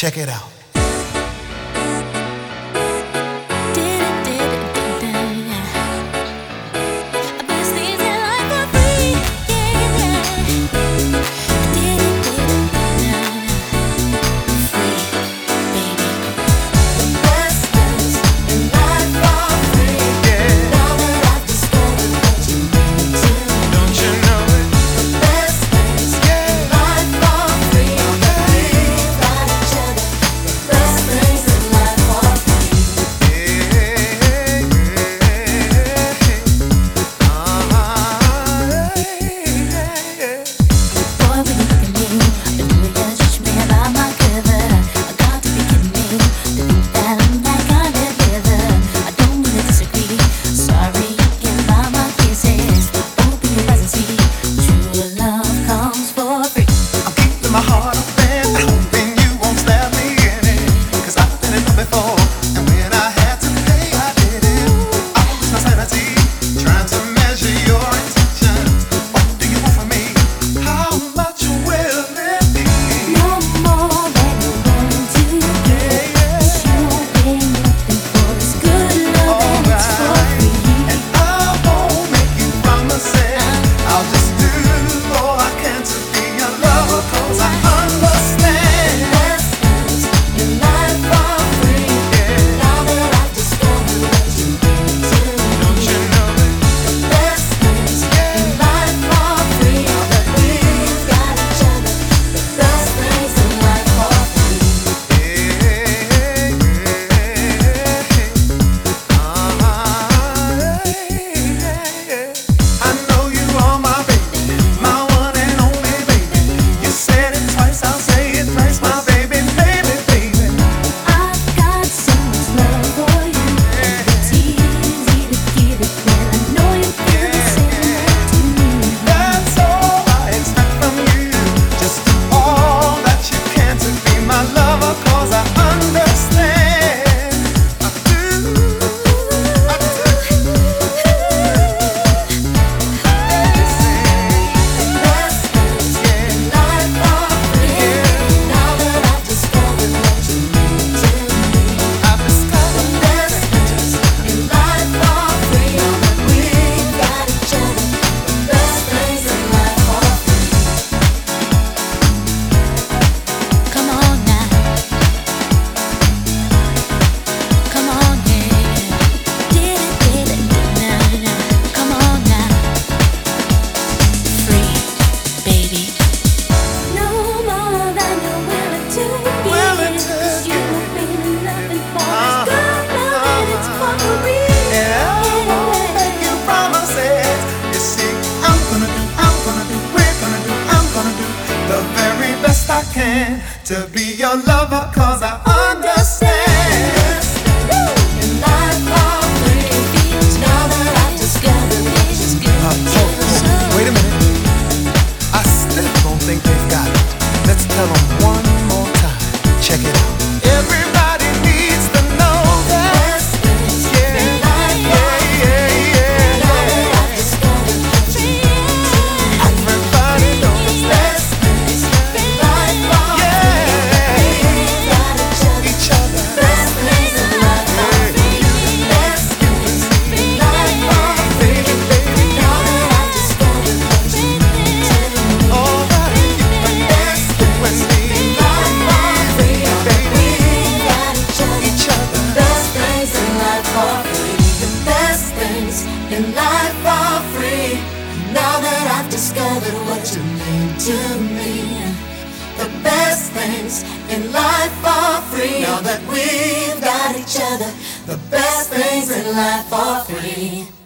Check it out. I can to be your lover, 'cause I understand. In life for free, now that I've discovered it's good. Wait a minute, I still don't think they've got it. Let's tell them one more time. Check it out. Everybody needs to know that. In life for free, now that I've discovered what you mean to me. The best things in life for free, now that we've got each other. The best things in life for free.